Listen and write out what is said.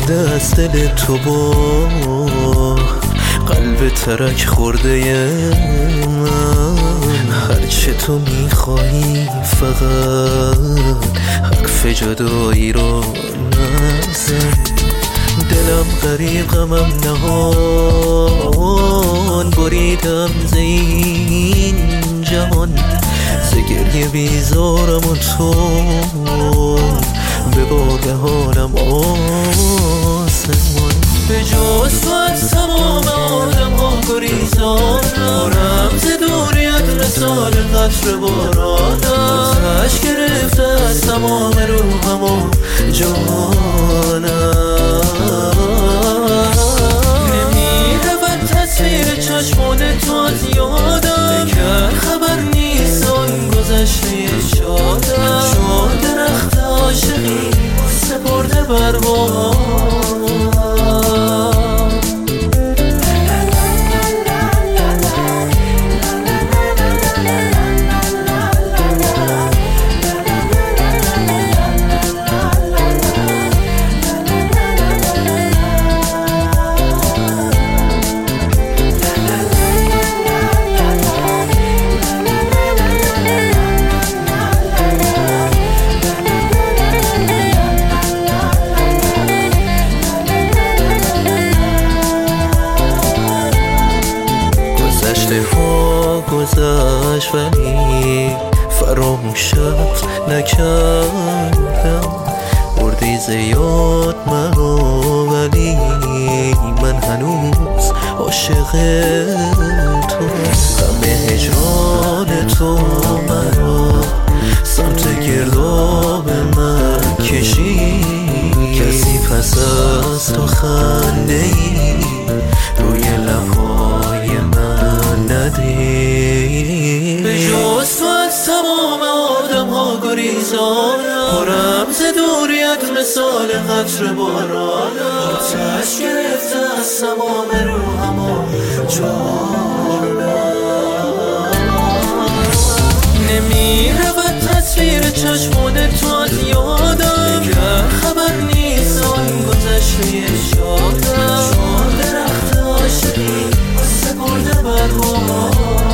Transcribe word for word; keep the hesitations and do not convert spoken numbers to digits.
شده از دل تو با قلب ترک خورده من. هرچه تو میخوایی فقط حرف جدایی رو نزن. دلم غریب غمم نهان بریدم ز این جهان. ز گریه بیزارم و تو به باگهانم آسمان. به جز تو از تمام آدم ها گریزانم. رمز دوریت مثال قطر بارانم. آتش گرفته از تمام روحم و جانم. نمیرود تصویر چشمان تو از یادم. دیگر خبر نیست آن گذشته شادم. چون درخت عاشقی سپرده بر بام. گذشت ولی فراموشت نکردم. بردی زیاد مرا ولی من هنوز عاشق تو. غم هجران تو مرا سمت گرداب من کشید. کسی پس از تو خنده ای روی لبهای من ندید. به جز تو از تمام آدم ها گریزانم. رمز دوریت مثال قطر بارانم. آتش گرفته از تمام روحم و جانم. نمیرود تصویر چشمان تو از یادم. دیگر خبر نیست آن گذشته شادم. چون درخت عاشقی سپرده بر بام.